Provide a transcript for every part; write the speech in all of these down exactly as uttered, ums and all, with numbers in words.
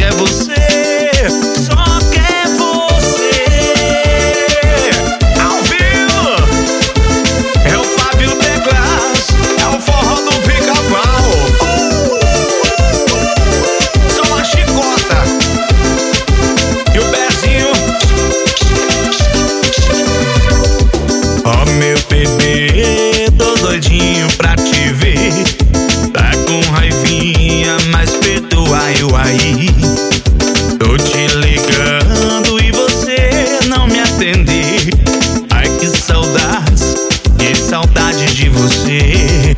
quer você, só quer você. Ao vivo é o Fábio Teclas, é o forró do Pica-Pau. Só a chicota e o pezinho. Ó meu bebê, tô doidinho pra te ver. Tá com raivinha, mas perdoa eu aí. Tô te ligando e você não me atender. Ai que saudades, que saudade de você.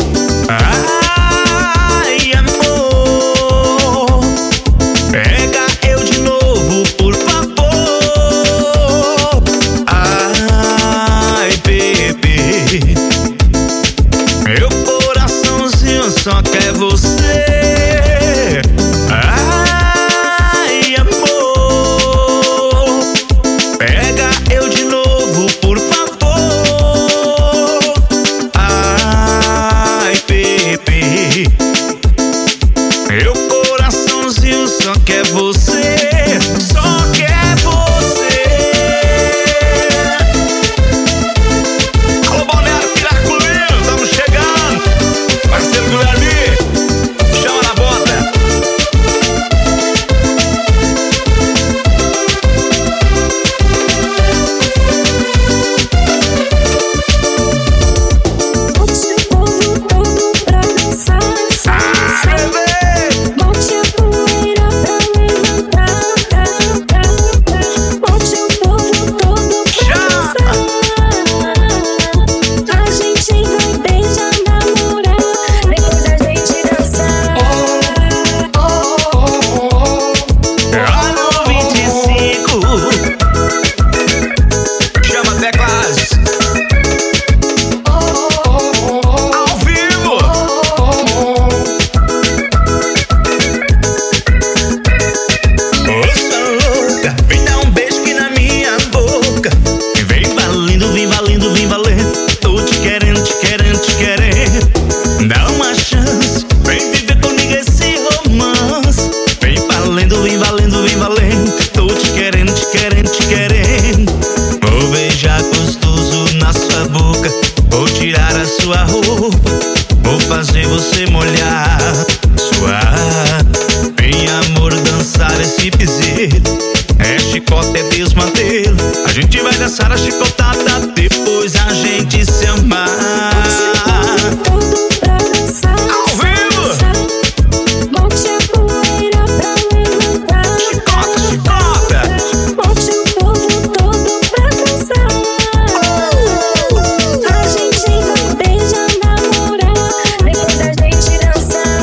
Ai amor, pega eu de novo por favor. Ai bebê, meu coraçãozinho só quer você. Ai amor, pega eu de novo por favor. Ai bebê, meu coraçãozinho só quer você, só quer você. Alô Balneário Piraculinho, estamos chegando. Marcelo Guilherme, chama na bota. Bote o povo todo pra dançar, Ah, bebê! bote a poeira pra levantar. Bote o povo todo pra dançar. A gente vai beijar, namorar, depois a gente dançar. Olha o vinte e cinco, chama Teclas, ao vivo. Moça louca, vem dar um beijo aqui na minha boca. E vem valendo, vem valendo, vem valendo. Tô te querendo, te querendo, te querendo. Dá uma chance, vem viver comigo esse romance. Vem valendo, vem valendo, vem valendo. Tô te querendo, te querendo, te querendo. Vou beijar gostoso na sua boca. Vou tirar a sua roupa. Vou fazer você molhar, suar. Vem amor dançar esse piseiro. É chicota, é desmantelo. A gente vai dançar a chicotada, depois a gente se amar. Todo pra dançar, Ao vivo! bote a poeira pra levantar. Chicota, chicota! Bote o povo todo pra dançar. A gente vai beijar, namorar, depois a gente dançar.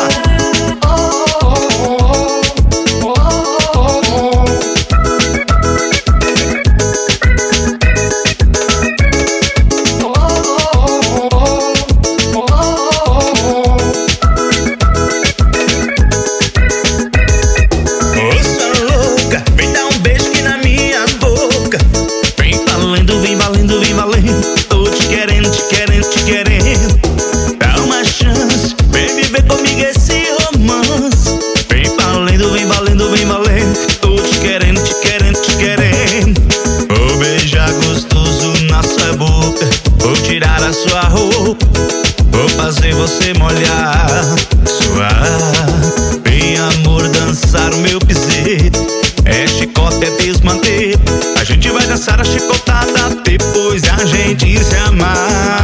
Moça louca, vem dar um beijo aqui na minha boca. Vem valendo, vem valendo, vem valendo. Tô te querendo, te querendo, te querendo. Dá uma chance, vem viver comigo esse romance. Vem valendo, vem valendo, vem valendo. Tô te querendo, te querendo, te querendo. Vou beijar gostoso na sua boca. Vou tirar a sua roupa. Vou fazer você molhar, suar. Vem amor dançar o meu piseiro. É chicota, é desmantelo. A gente vai dançar a chicotada, depois a gente se amar.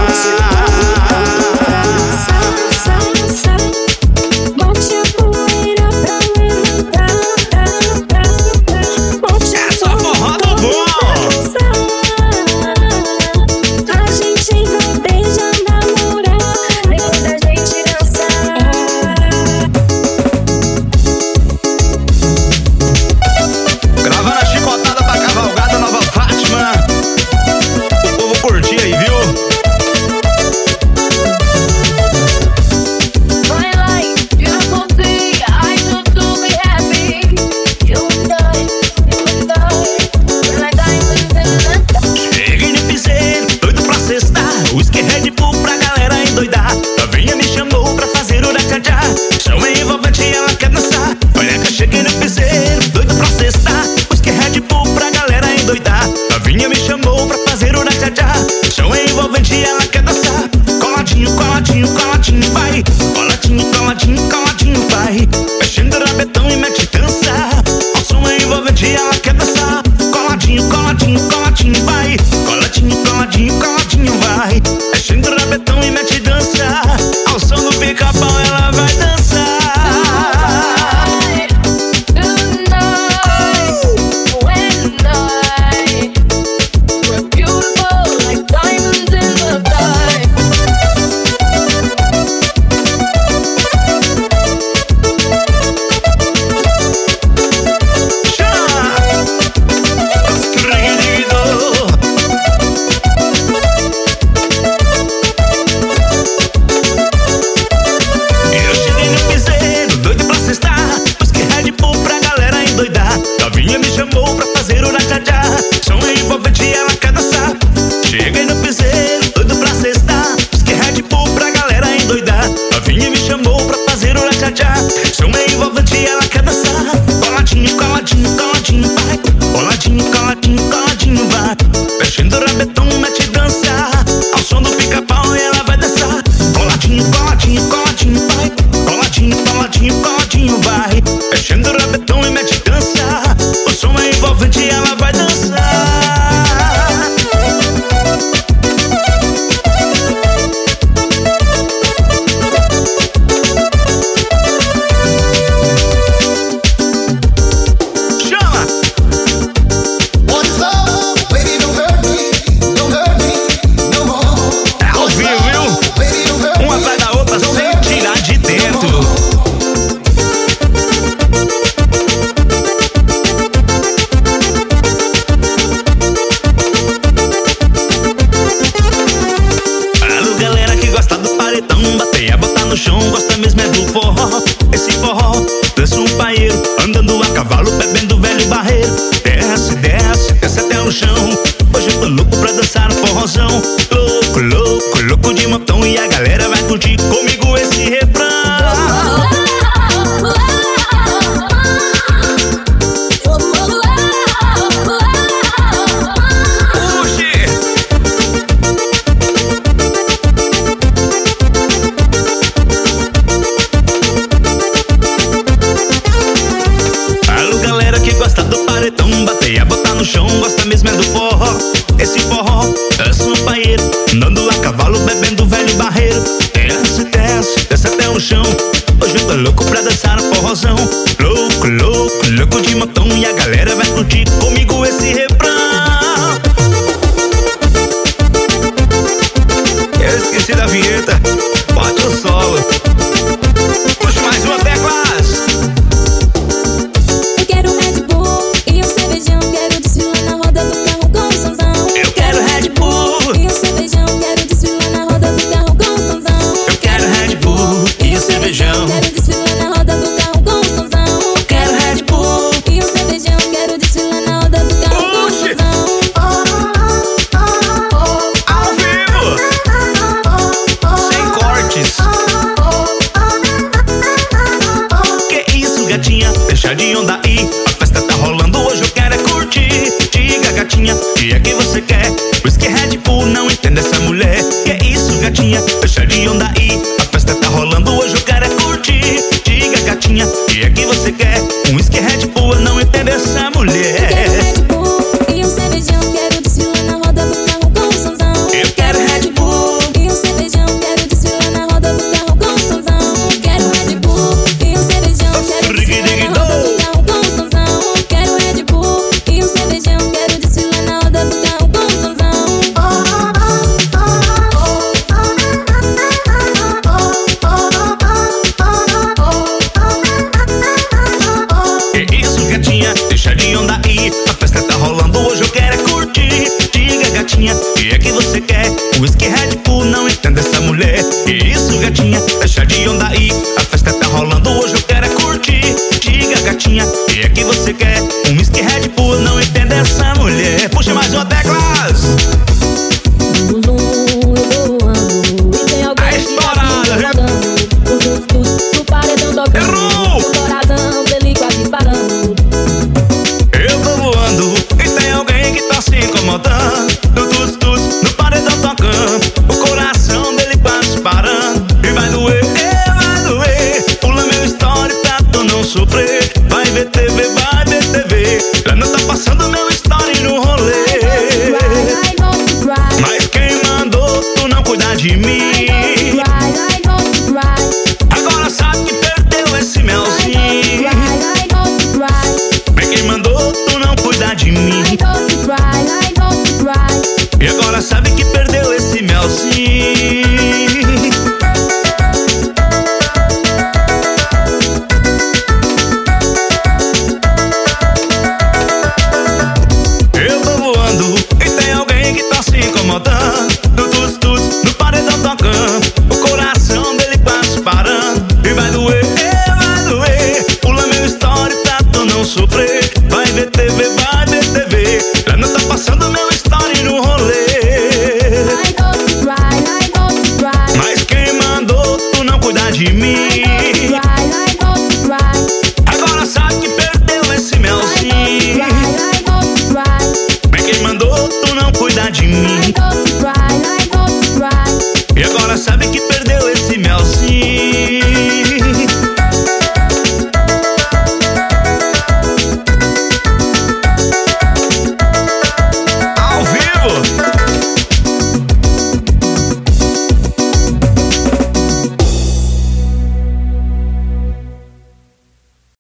Bote a poeira pra levantar. Bote É só forró do bom. a gente vai beijar, namorar, depois a gente dançar. Gravando a chicotada pra cavalgada Nova Fátima. louco pra dançar no forrozão. Louco, louco, louco de montão. E a galera vai curtir comigo esse refrão. Eu esqueci da vinheta, bate o solo. Puxa mais uma, teclas. Eu quero Red Bull e um cervejão. Quero desfilar na roda do carro com o sonzão. Eu quero Red Bull e um cervejão. Quero desfilar na roda do carro com o sonzão. Eu quero Red Bull e um cervejão. Quero desfilar na roda do carro com o sonzão. Eu quero Red Bull e um cervejão. Quero desfilar na roda do carro com o sonzão. ao vivo, sem cortes. Que isso, gatinha, deixa de onda aí. A festa tá rolando, hoje eu quero é curtir. Diga, gatinha, o que é que você quer? Whisky Red Bull, não entende essa mulher. Que isso, gatinha, deixa de onda aí. A festa tá rolando, hoje eu quero é curtir. Diga, gatinha, o que é que você quer? Um whisky Red Bull, eu não entendo essa mulher. Quero Red Bull e um cervejão. Quero desfilar na roda do carro com o sonzão. Eu quero Red Bull E um cervejão. Quero desfilar na roda do carro com o sonzão. Quero Red Bull e um cervejão. Quero desfilar na roda do carro com o sonzão. Quero Red Bull e um cervejão. Quero desfilar na roda do carro com o sonzão. Que isso, gatinha, deixa de onda aí. A festa tá rolando, hoje eu quero é curtir. Diga, gatinha, o que é que você quer? Whisky Red Bull, não entendo essa mulher. Que isso, gatinha, deixa de onda aí. A festa tá rolando, hoje eu quero é curtir. Diga, gatinha, o que é que você quer? Um whisky Red Bull, não entendo essa mulher. Puxa mais uma, teclas. Zum, zum, eu tô voando. E tem alguém A que estourada, tá me viu? rodando. O tus, tus, no paredão tocando. Errou! O coração dele quase parando. Eu tô voando e tem alguém que tá se incomodando. No tus, tus, no paredão tocando. O coração dele quase parando. E vai doer, é, vai doer. Pula meu story pra tu não sofrer. Vai ver T V, vai ver T V. Já não tá passando meu